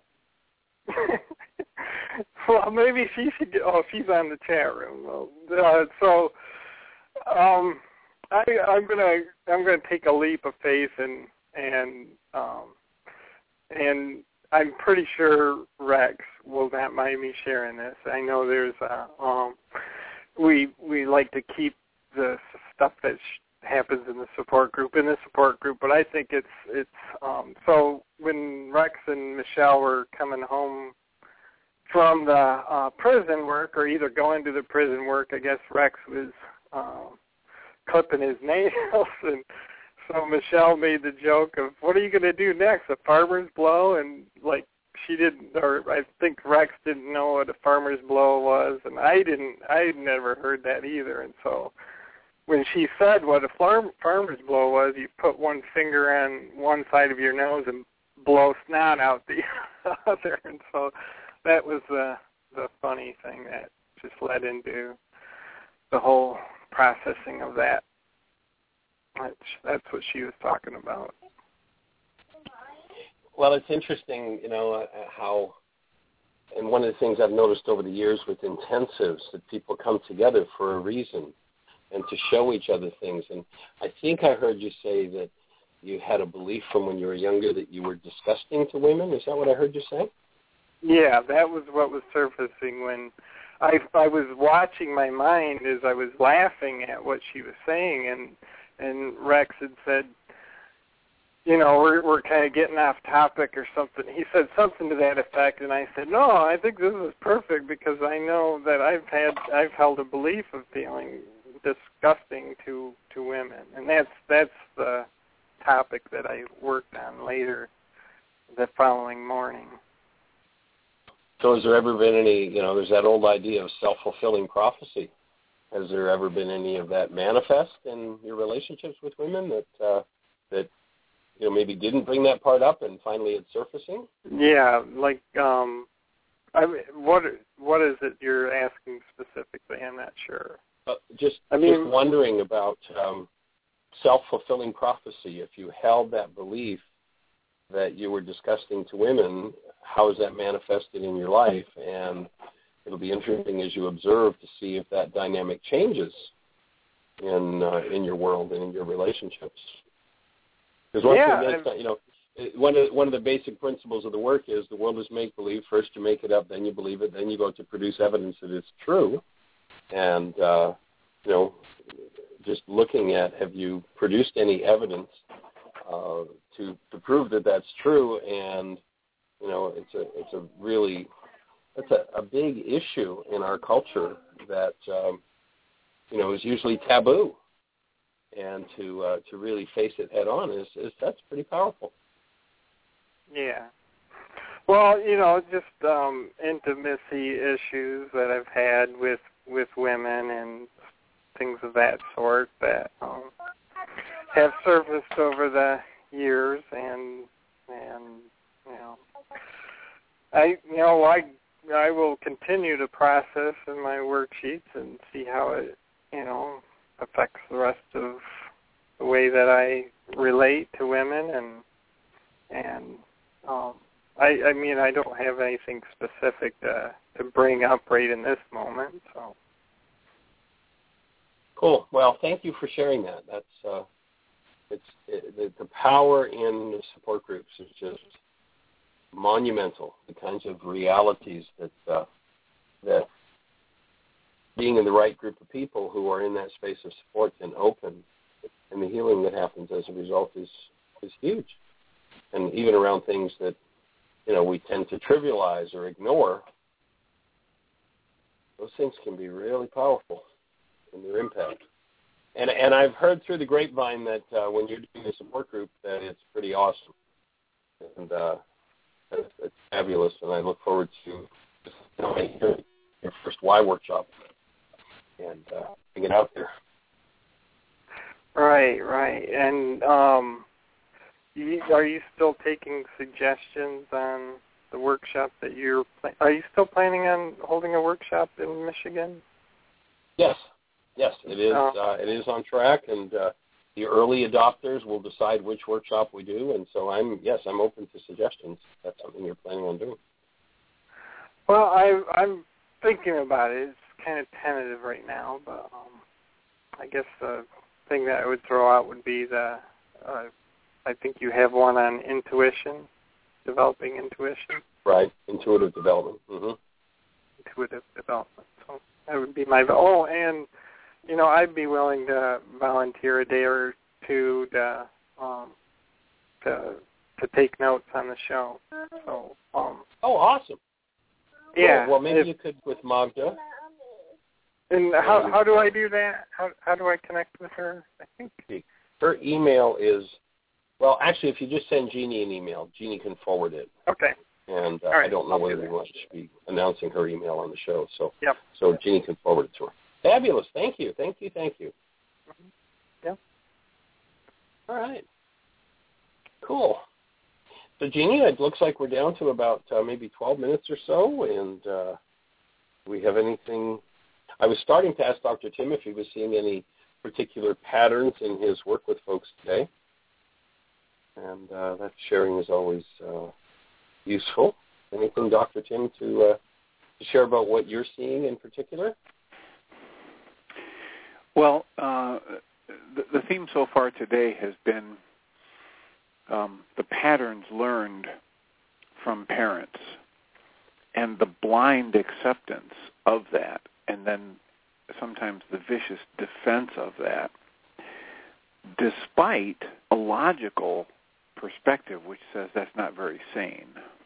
Well, maybe she should get, oh, she's on the chat room. Well, uh, so um, I, I'm gonna I'm gonna take a leap of faith and and um, and I'm pretty sure Rex will not mind me sharing this. I know there's a, um, we we like to keep the stuff that sh- happens in the support group in the support group, but I think it's it's um, so when Rex and Michelle were coming home from the uh, prison work, or either going to the prison work, I guess Rex was uh, clipping his nails, and so Michelle made the joke of, what are you going to do next, a farmer's blow? And, like, she didn't, or I think Rex didn't know what a farmer's blow was, and I didn't, I never heard that either. And so when she said what a farm, farmer's blow was, you put one finger on one side of your nose and blow snot out the other. And so that was the the funny thing that just led into the whole processing of that. That's, that's what she was talking about. Well, it's interesting, you know, uh, how, and one of the things I've noticed over the years with intensives, that people come together for a reason and to show each other things. And I think I heard you say that you had a belief from when you were younger that you were disgusting to women. Is that what I heard you say? Yeah, that was what was surfacing when I, I was watching my mind as I was laughing at what she was saying, and and Rex had said, you know, we're we're kind of getting off topic or something. He said something to that effect, and I said, no, I think this is perfect because I know that I've had I've held a belief of feeling disgusting to to women, and that's that's the topic that I worked on later the following morning. So has there ever been any, you know, there's that old idea of self-fulfilling prophecy. Has there ever been any of that manifest in your relationships with women that, uh, that you know, maybe didn't bring that part up and finally it's surfacing? Yeah, like, um, I mean, what what is it you're asking specifically? I'm not sure. Uh, just, I mean, just wondering about um, self-fulfilling prophecy. If you held that belief that you were disgusting to women, how is that manifested in your life? And it'll be interesting as you observe to see if that dynamic changes in uh, in your world and in your relationships. Because one yeah, thing that's, you know, one of one of the basic principles of the work is the world is make believe. First you make it up, then you believe it, then you go to produce evidence that it's true. And uh, you know, just looking at, have you produced any evidence uh, to to prove that that's true? And you know, it's a it's a really it's a, a big issue in our culture that um, you know is usually taboo, and to uh, to really face it head on is, is that's pretty powerful. Yeah. Well, you know, just um, intimacy issues that I've had with with women and things of that sort that um, have surfaced over the years, and and you know, I you know I I will continue to process in my worksheets and see how it you know affects the rest of the way that I relate to women, and and um, I, I mean, I don't have anything specific to to bring up right in this moment. So. Cool. Well, thank you for sharing that. That's uh, it's it, the, the power in the support groups is just monumental. The kinds of realities that uh, that being in the right group of people who are in that space of support can open, and the healing that happens as a result is is huge. And even around things that, you know, we tend to trivialize or ignore, those things can be really powerful in their impact. And and I've heard through the grapevine that uh, when you're doing a support group, that it's pretty awesome. And uh, it's, it's fabulous, and I look forward to you know, your first Y workshop and uh, bring it out there. Right, right. And um, you, are you still taking suggestions on the workshop that you're pla- are you still planning on holding a workshop in Michigan? Yes, yes, it is. Oh. Uh, it is on track, and uh, the early adopters will decide which workshop we do. And so, I'm yes, I'm open to suggestions. If that's something you're planning on doing. Well, I, I'm thinking about it. It's kind of tentative right now, but um, I guess the thing that I would throw out would be the. Uh, I think you have one on intuition, developing intuition. Right, intuitive development. Mm-hmm. Intuitive development. So that would be my. Oh, and you know, I'd be willing to volunteer a day or two to um, to to take notes on the show. So. Um, oh, awesome. Yeah. Cool. Well, maybe if, you could with Magda. And how how do I do that? How how do I connect with her? I think her email is. Well, actually, if you just send Jeannie an email, Jeannie can forward it. Okay. And uh, right, I don't know I'll whether do we want to be announcing her email on the show. So, yep. so Jeannie can forward it to her. Fabulous. Thank you. Thank you. Thank you. Mm-hmm. Yeah. All right. Cool. So, Jeannie, it looks like we're down to about uh, maybe twelve minutes or so, and uh, we have anything. I was starting to ask Doctor Tim if he was seeing any particular patterns in his work with folks today. And uh, that sharing is always uh, useful. Anything, Doctor Tim, to, uh, to share about what you're seeing in particular? Well, uh, the, the theme so far today has been um, the patterns learned from parents and the blind acceptance of that, and then sometimes the vicious defense of that, despite a logical perspective which says that's not very sane.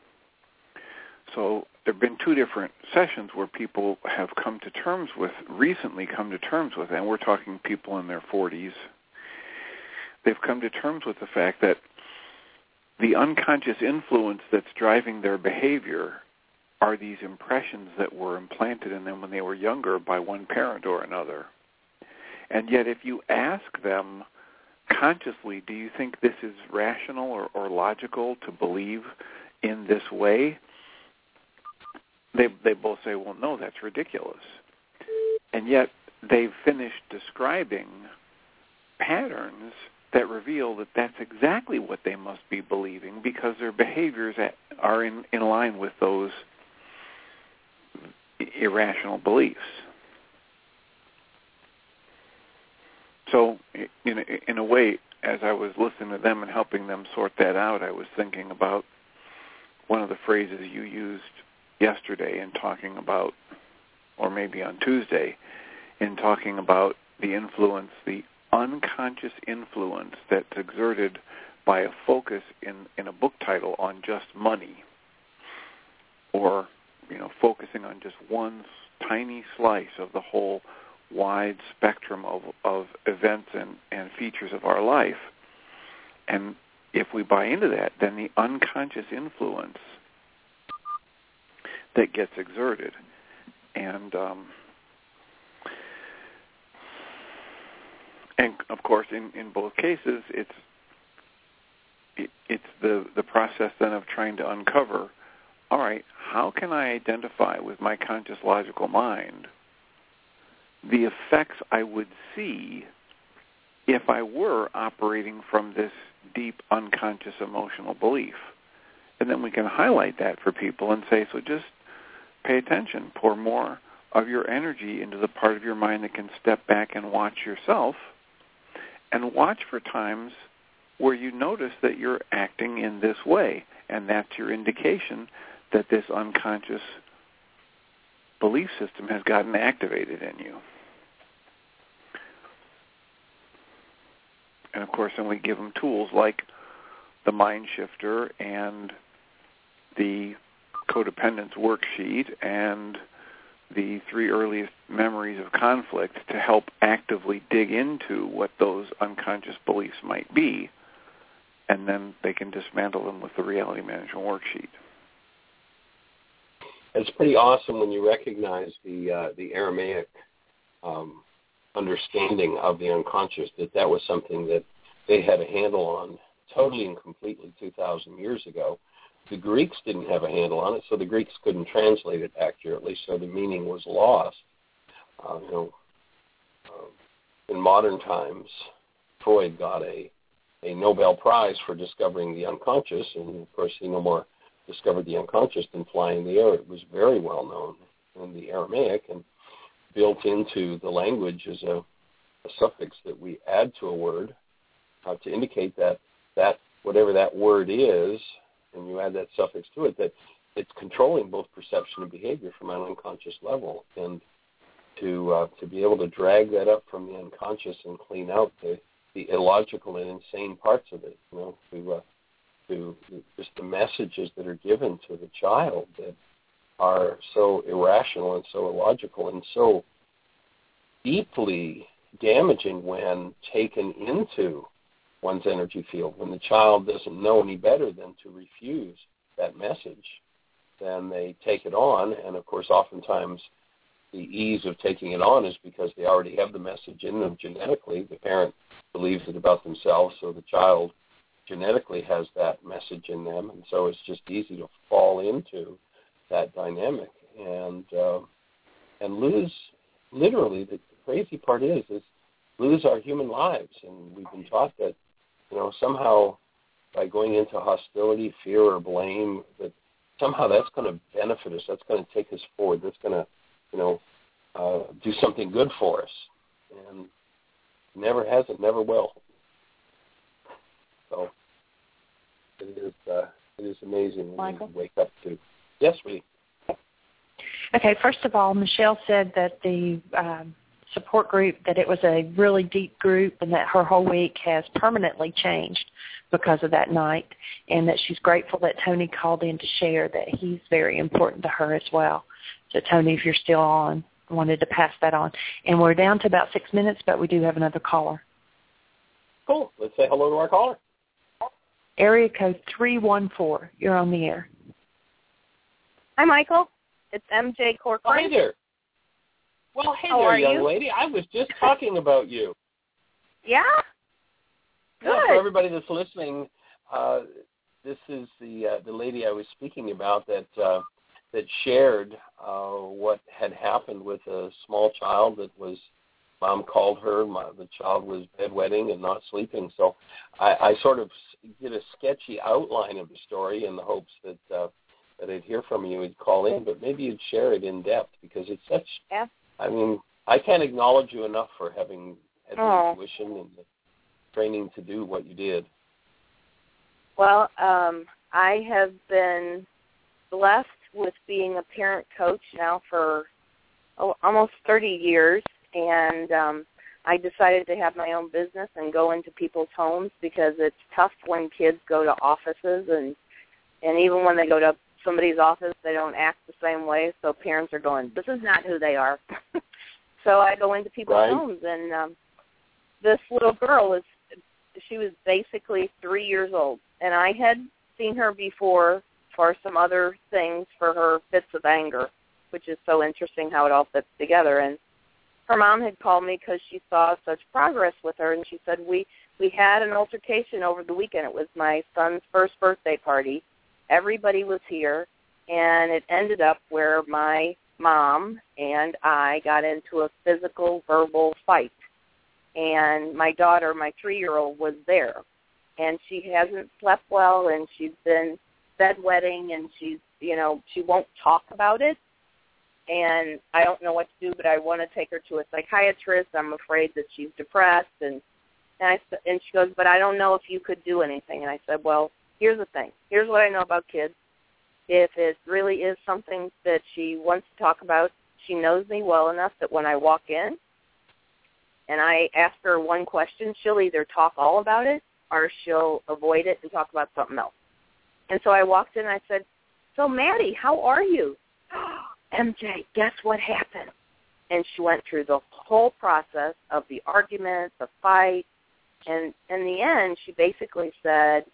So there have been two different sessions where people have come to terms with, recently come to terms with, and we're talking people in their forties, they've come to terms with the fact that the unconscious influence that's driving their behavior are these impressions that were implanted in them when they were younger by one parent or another. And yet if you ask them consciously, do you think this is rational or, or logical to believe in this way? They they both say, well, no, that's ridiculous. And yet they've finished describing patterns that reveal that that's exactly what they must be believing because their behaviors are in, in line with those irrational beliefs. So, in a, in a way, as I was listening to them and helping them sort that out, I was thinking about one of the phrases you used yesterday in talking about, or maybe on Tuesday, in talking about the influence, the unconscious influence that's exerted by a focus in, in a book title on just money, or, you know, focusing on just one tiny slice of the whole wide spectrum of, of events and, and features of our life. And if we buy into that, then the unconscious influence that gets exerted. And, um, and of course, in, in both cases, it's it, it's the, the process then of trying to uncover, all right, how can I identify with my conscious logical mind the effects I would see if I were operating from this deep unconscious emotional belief? And then we can highlight that for people and say, so just pay attention, pour more of your energy into the part of your mind that can step back and watch yourself, and watch for times where you notice that you're acting in this way, and that's your indication that this unconscious belief system has gotten activated in you. And, of course, then we give them tools like the Mind Shifter and the Codependence Worksheet and the three earliest memories of conflict to help actively dig into what those unconscious beliefs might be, and then they can dismantle them with the Reality Management Worksheet. It's pretty awesome when you recognize the uh, the Aramaic um, understanding of the unconscious, that that was something that they had a handle on totally and completely two thousand years ago. The Greeks didn't have a handle on it, so the Greeks couldn't translate it accurately, so the meaning was lost. Uh, you know, uh, in modern times, Freud got a, a Nobel Prize for discovering the unconscious, and of course he no more discovered the unconscious than flying in the air. It was very well known in the Aramaic, and built into the language is a, a suffix that we add to a word uh, to indicate that that whatever that word is, and you add that suffix to it, that it's controlling both perception and behavior from an unconscious level. And to uh, to be able to drag that up from the unconscious and clean out the, the illogical and insane parts of it, you know, to, uh, to just the messages that are given to the child that are so irrational and so illogical and so deeply damaging when taken into one's energy field. When the child doesn't know any better than to refuse that message, then they take it on, and of course oftentimes the ease of taking it on is because they already have the message in them genetically. The parent believes it about themselves, so the child genetically has that message in them, and so it's just easy to fall into that dynamic and uh, and lose, literally, the crazy part is, is lose our human lives. And we've been taught that, you know, somehow by going into hostility, fear, or blame, that somehow that's going to benefit us, that's going to take us forward, that's going to, you know, uh, do something good for us. And never has, it never will. So it is uh, it is amazing when Michael? we wake up to. Yes, we. Okay, first of all, Michelle said that the um, support group, that it was a really deep group and that her whole week has permanently changed because of that night, and that she's grateful that Tony called in to share that he's very important to her as well. So, Tony, if you're still on, I wanted to pass that on. And we're down to about six minutes, but we do have another caller. Cool. Let's say hello to our caller. Area code three one four. You're on the air. Hi, Michael. It's M J Corcoran. Hi there. Well, hey How there, are young you? lady. I was just talking about you. Yeah? Good. Yeah, for everybody that's listening, uh, this is the uh, the lady I was speaking about that uh, that shared uh, what had happened with a small child that was, mom called her, my, the child was bedwetting and not sleeping. So I, I sort of did a sketchy outline of the story in the hopes that uh, that I'd hear from you, you'd call in, but maybe you'd share it in depth, because it's such, Yeah. I mean, I can't acknowledge you enough for having had the Oh. intuition and the training to do what you did. Well, um, I have been blessed with being a parent coach now for oh, almost thirty years, and um, I decided to have my own business and go into people's homes, because it's tough when kids go to offices, and and even when they go to somebody's office, they don't act the same way, so parents are going, this is not who they are. So I go into people's Right. homes, and um, this little girl is, she was basically three years old, and I had seen her before for some other things for her fits of anger, which is so interesting how it all fits together. And her mom had called me because she saw such progress with her, and she said, we, we had an altercation over the weekend. It was my son's first birthday party. Everybody was here, and it ended up where my mom and I got into a physical, verbal fight. And my daughter, my three-year-old, was there. And she hasn't slept well, and she's been bedwetting, and she's, you know, she won't talk about it. And I don't know what to do, but I want to take her to a psychiatrist. I'm afraid that she's depressed. And and, I, and she goes, but I don't know if you could do anything. And I said, well, here's the thing. Here's what I know about kids. If it really is something that she wants to talk about, she knows me well enough that when I walk in and I ask her one question, she'll either talk all about it or she'll avoid it and talk about something else. And so I walked in and I said, so Maddie, how are you? M J, guess what happened? And she went through the whole process of the argument, the fight, and in the end, she basically said,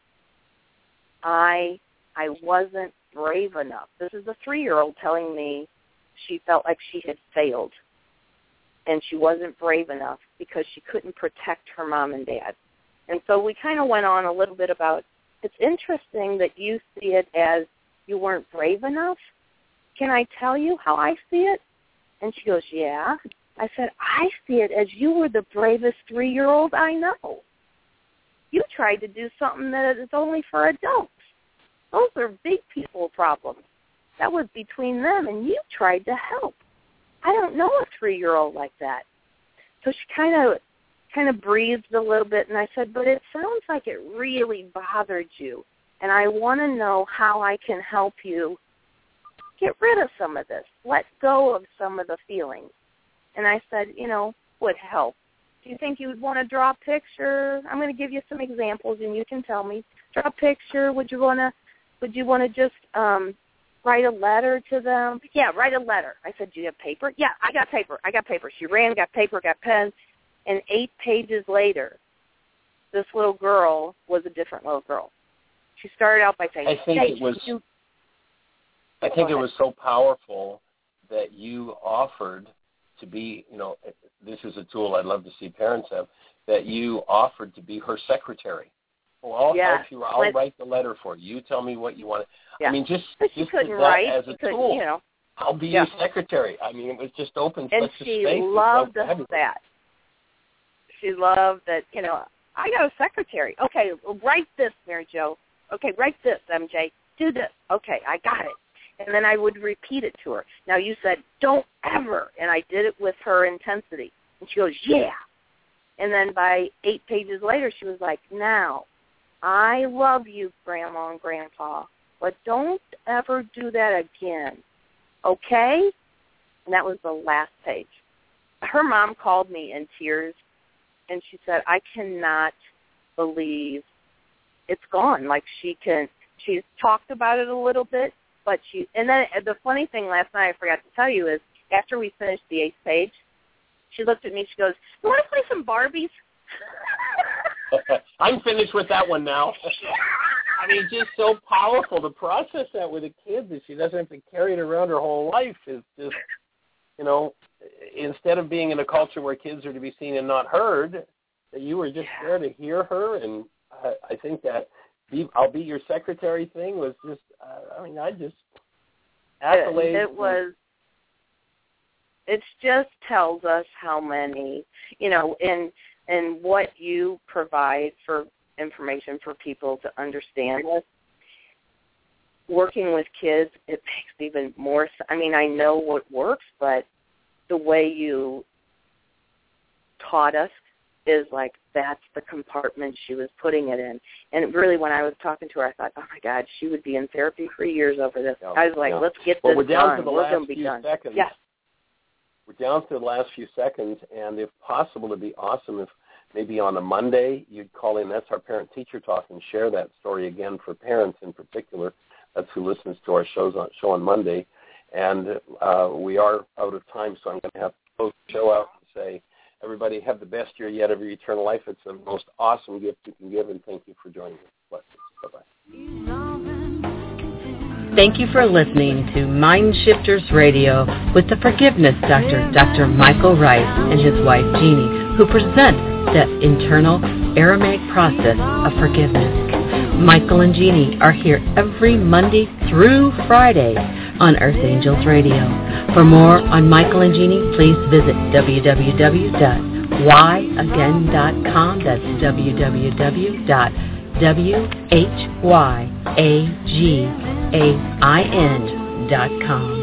I I wasn't brave enough. This is a three-year-old telling me she felt like she had failed, and she wasn't brave enough because she couldn't protect her mom and dad. And so we kind of went on a little bit about, it's interesting that you see it as you weren't brave enough. Can I tell you how I see it? And she goes, yeah. I said, I see it as you were the bravest three-year-old I know. You tried to do something that is only for adults. Those are big people problems. That was between them, and you tried to help. I don't know a three-year-old like that. So she kind of kind of breathed a little bit, and I said, but it sounds like it really bothered you, and I want to know how I can help you get rid of some of this, let go of some of the feelings. And I said, you know, would help. Do you think you would want to draw a picture? I'm going to give you some examples, and you can tell me. Draw a picture. Would you want to? Would you want to just um, write a letter to them? Yeah, write a letter. I said, do you have paper? Yeah, I got paper. I got paper. She ran, got paper, got pens, and eight pages later, this little girl was a different little girl. She started out by saying, I think hey, it was. You, I think it was so powerful that you offered to be, you know, this is a tool I'd love to see parents have, that you offered to be her secretary. Well, I'll yeah. help you. I'll when, write the letter for you. You tell me what you want. Yeah. I mean, just, but she just couldn't that write. as a tool. You know. I'll be yeah. your secretary. I mean, it was just open and such she a space. loved so that. She loved that, you know, I got a secretary. Okay, write this, Mary Jo. Okay, write this, M J. Do this. Okay, I got it. And then I would repeat it to her. Now, you said, don't ever. And I did it with her intensity. And she goes, yeah. And then by eight pages later, she was like, now, I love you, Grandma and Grandpa, but don't ever do that again, okay? And that was the last page. Her mom called me in tears, and she said, I cannot believe it's gone. Like she can, she's talked about it a little bit, but she, and then the funny thing last night I forgot to tell you is after we finished the eighth page, she looked at me, she goes, you want to play some Barbies? I'm finished with that one now. I mean, just so powerful to process that with a kid that she doesn't have to carry it around her whole life is just, you know, instead of being in a culture where kids are to be seen and not heard, that you were just there to hear her. And I, I think that be, I'll be your secretary thing was just, uh, I mean, I just, accolades. It, it was, it just tells us how many, you know, in and what you provide for information for people to understand this. Working with kids, it makes even more sense. I mean, I know what works, but the way you taught us is like that's the compartment she was putting it in. And really, when I was talking to her, I thought, oh, my God, she would be in therapy for years over this. Yeah, I was like, yeah. let's get well, this we're down done. To the we're last going to be few done. Seconds. Yes. We're down to the last few seconds, and if possible, it'd be awesome if maybe on a Monday you'd call in. That's our parent-teacher talk, and share that story again for parents in particular. That's who listens to our shows on, show on Monday. And uh, we are out of time, so I'm going to have to close the show out and say, everybody have the best year yet of your eternal life. It's the most awesome gift you can give, and thank you for joining us. Blessings. Bye-bye. Thank you for listening to Mind Shifters Radio with the Forgiveness Doctor, Doctor Michael Rice, and his wife Jeanie, who present the internal Aramaic process of forgiveness. Michael and Jeanie are here every Monday through Friday on Earth Angels Radio. For more on Michael and Jeanie, please visit w w w dot why again dot com. That's w w w dot W H Y A G A I N dot com.